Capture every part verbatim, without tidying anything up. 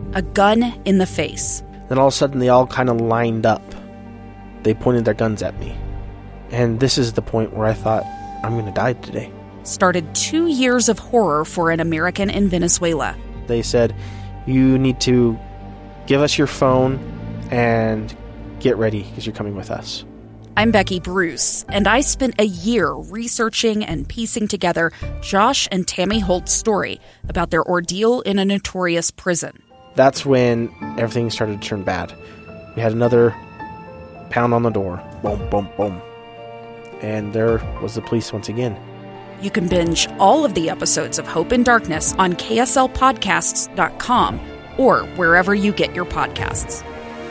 A gun in the face. Then all of a sudden they all kind of lined up. They pointed their guns at me. And this is the point where I thought, I'm going to die today. Started two years of horror for an American in Venezuela. They said, you need to give us your phone and get ready because you're coming with us. I'm Becky Bruce, and I spent a year researching and piecing together Josh and Tammy Holt's story about their ordeal in a notorious prison. That's when everything started to turn bad. We had another pound on the door. Boom, boom, boom. And there was the police once again. You can binge all of the episodes of Hope in Darkness on K S L podcasts dot com or wherever you get your podcasts.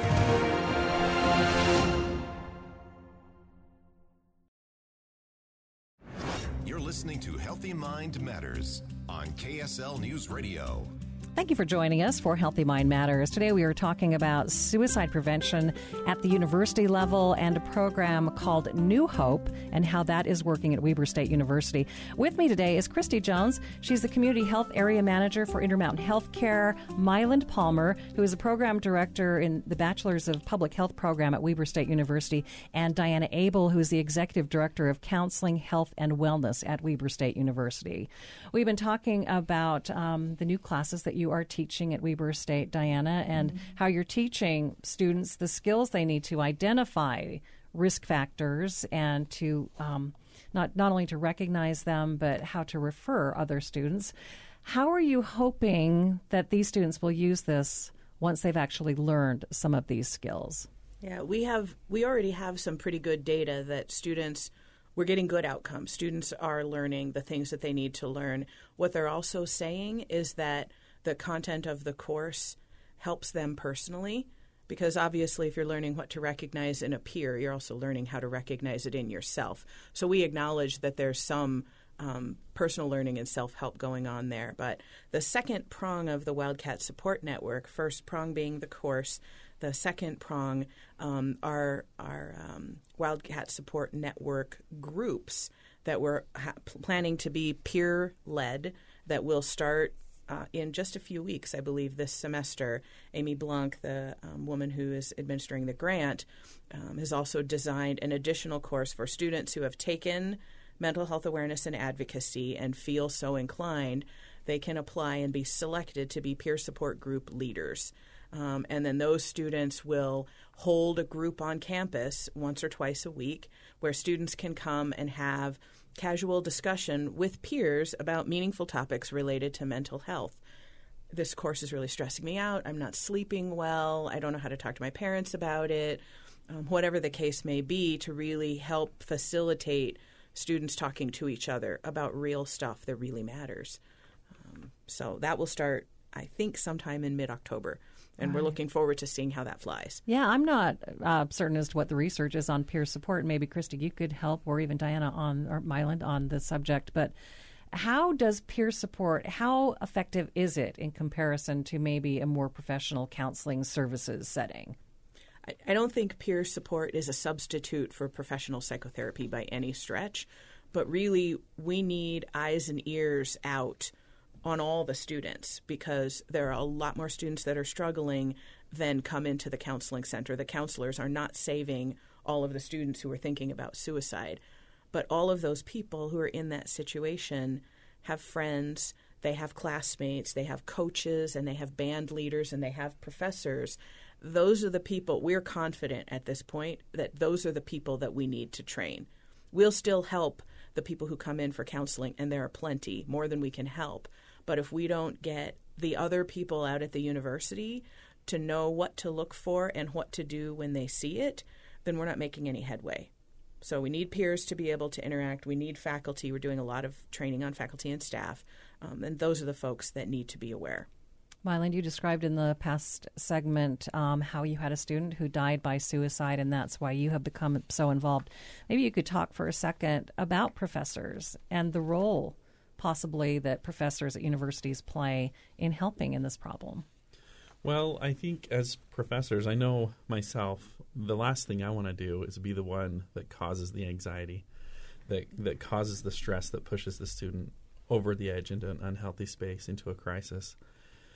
You're listening to Healthy Mind Matters on K S L News Radio. Thank you for joining us for Healthy Mind Matters. Today we are talking about suicide prevention at the university level and a program called New Hope and how that is working at Weber State University. With me today is Christy Jones. She's the Community Health Area Manager for Intermountain Healthcare. Myland Palmer, who is the Program Director in the Bachelor's of Public Health program at Weber State University. And Diana Abel, who is the Executive Director of Counseling, Health, and Wellness at Weber State University. We've been talking about um, the new classes that you are teaching at Weber State, Diana, and mm-hmm. how you're teaching students the skills they need to identify risk factors and to um, not not only to recognize them, but how to refer other students. How are you hoping that these students will use this once they've actually learned some of these skills? Yeah, we have we already have some pretty good data that students we're getting good outcomes. Students are learning the things that they need to learn. What they're also saying is that the content of the course helps them personally, because obviously if you're learning what to recognize in a peer, you're also learning how to recognize it in yourself. So we acknowledge that there's some um, personal learning and self-help going on there. But the second prong of the Wildcat Support Network, first prong being the course, the second prong um, are our um, Wildcat Support Network groups that we're ha- planning to be peer-led, that will start Uh, in just a few weeks, I believe, this semester. Amy Blanc, the um, woman who is administering the grant, um, has also designed an additional course for students who have taken mental health awareness and advocacy and feel so inclined. They can apply and be selected to be peer support group leaders. Um, and then those students will hold a group on campus once or twice a week where students can come and have casual discussion with peers about meaningful topics related to mental health. This course is really stressing me out. I'm not sleeping well. I don't know how to talk to my parents about it. Um, whatever the case may be, to really help facilitate students talking to each other about real stuff that really matters. Um, so that will start, I think, sometime in mid-October. And we're looking forward to seeing how that flies. Yeah, I'm not uh, certain as to what the research is on peer support. Maybe, Christy, you could help, or even Diana on or Myland on the subject. But how does peer support, how effective is it in comparison to maybe a more professional counseling services setting? I, I don't think peer support is a substitute for professional psychotherapy by any stretch. But really, we need eyes and ears out on all the students, because there are a lot more students that are struggling than come into the counseling center. The counselors are not saving all of the students who are thinking about suicide. But all of those people who are in that situation have friends, they have classmates, they have coaches, and they have band leaders, and they have professors. Those are the people, we're confident at this point that those are the people that we need to train. We'll still help the people who come in for counseling, and there are plenty, more than we can help. But if we don't get the other people out at the university to know what to look for and what to do when they see it, then we're not making any headway. So we need peers to be able to interact. We need faculty. We're doing a lot of training on faculty and staff. Um, and those are the folks that need to be aware. Myland, you described in the past segment um, how you had a student who died by suicide, and that's why you have become so involved. Maybe you could talk for a second about professors and the role possibly that professors at universities play in helping in this problem. Well, I think as professors, I know myself, the last thing I want to do is be the one that causes the anxiety, that that causes the stress that pushes the student over the edge into an unhealthy space, into a crisis.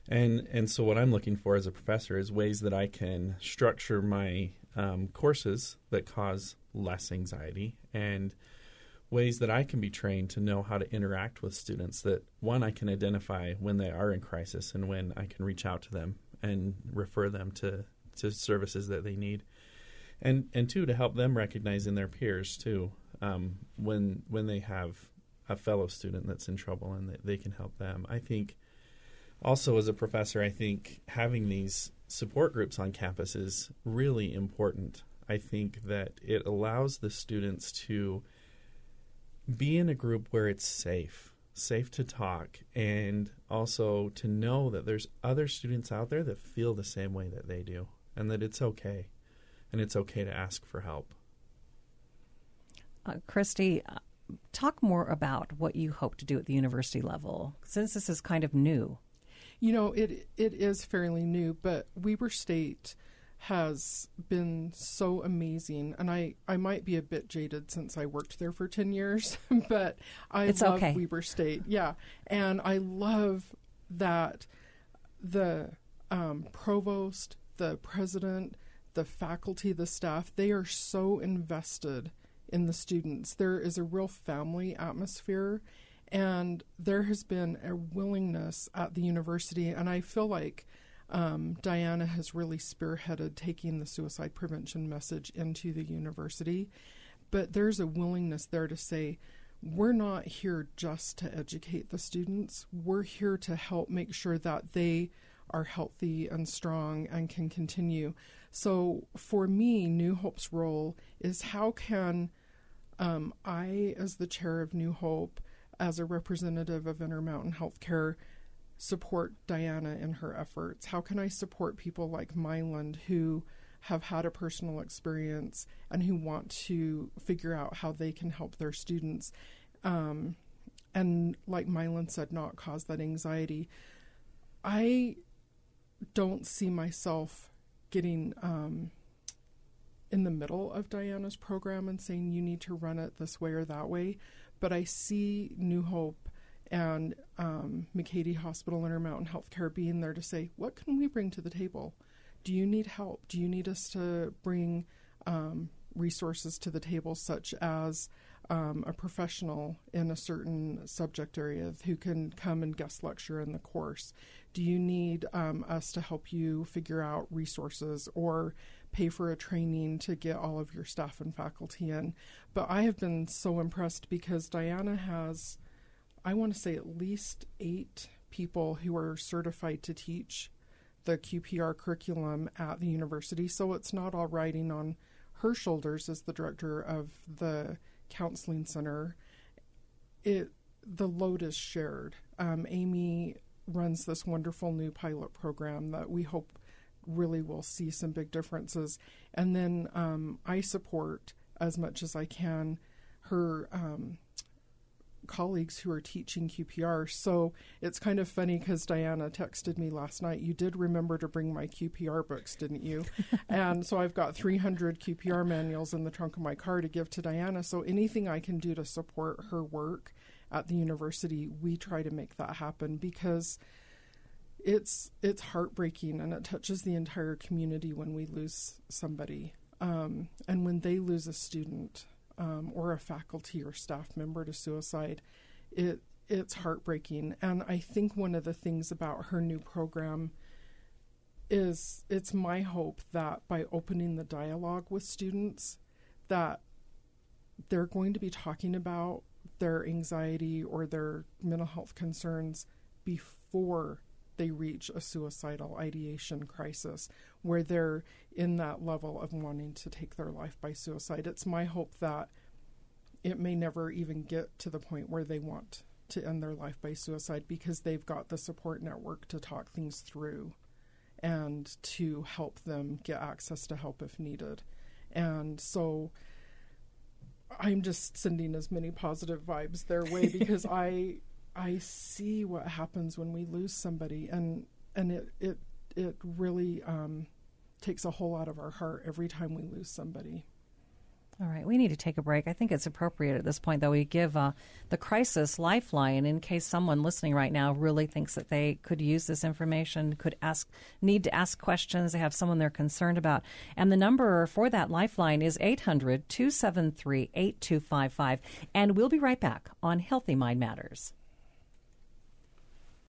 And and so what I'm looking for as a professor is ways that I can structure my um, courses that cause less anxiety, and ways that I can be trained to know how to interact with students, that, one, I can identify when they are in crisis and when I can reach out to them and refer them to, to services that they need. And, and two, to help them recognize in their peers, too, um, when when they have a fellow student that's in trouble and they, they can help them. I think also as a professor, I think having these support groups on campus is really important. I think that it allows the students to be in a group where it's safe, safe to talk, and also to know that there's other students out there that feel the same way that they do, and that it's okay, and it's okay to ask for help. Uh, Christy, uh, talk more about what you hope to do at the university level, since this is kind of new. You know, it it is fairly new, but Weber State has been so amazing, and I, I might be a bit jaded since I worked there for ten years, but I it's love okay. Weber State. Yeah, and I love that the um, provost, the president, the faculty, the staff, they are so invested in the students. There is a real family atmosphere, and there has been a willingness at the university, and I feel like Um, Diana has really spearheaded taking the suicide prevention message into the university, but there's a willingness there to say, we're not here just to educate the students. We're here to help make sure that they are healthy and strong and can continue. So for me, New Hope's role is how can um, I, as the chair of New Hope, as a representative of Intermountain Healthcare, support Diana in her efforts? How can I support people like Myland who have had a personal experience and who want to figure out how they can help their students? Um, and like Myland said, not cause that anxiety. I don't see myself getting um, in the middle of Diana's program and saying you need to run it this way or that way, but I see New Hope and um, McCady Hospital, Intermountain Healthcare being there to say, what can we bring to the table? Do you need help? Do you need us to bring um, resources to the table, such as um, a professional in a certain subject area who can come and guest lecture in the course? Do you need um, us to help you figure out resources or pay for a training to get all of your staff and faculty in? But I have been so impressed because Diana has, I want to say, at least eight people who are certified to teach the Q P R curriculum at the university. So it's not all riding on her shoulders as the director of the counseling center. It the load is shared. Um, Amy runs this wonderful new pilot program that we hope really will see some big differences. And then um, I support as much as I can her um, colleagues who are teaching Q P R. So it's kind of funny because Diana texted me last night, you did remember to bring my Q P R books, didn't you? And so I've got three hundred Q P R manuals in the trunk of my car to give to Diana. So anything I can do to support her work at the university, we try to make that happen, because it's it's heartbreaking and it touches the entire community when we lose somebody. Um, and when they lose a student, Um, or a faculty or staff member to suicide, it it's heartbreaking. And I think one of the things about her new program is it's my hope that by opening the dialogue with students, that they're going to be talking about their anxiety or their mental health concerns before they reach a suicidal ideation crisis, where they're in that level of wanting to take their life by suicide. It's my hope that it may never even get to the point where they want to end their life by suicide, because they've got the support network to talk things through and to help them get access to help if needed. And so I'm just sending as many positive vibes their way, because I... I see what happens when we lose somebody, and and it it it really um, takes a whole lot of our heart every time we lose somebody. All right, we need to take a break. I think it's appropriate at this point, though, we give uh, the crisis lifeline in case someone listening right now really thinks that they could use this information, could ask, need to ask questions, they have someone they're concerned about. And the number for that lifeline is eight hundred, two seven three, eight two five five. And we'll be right back on Healthy Mind Matters.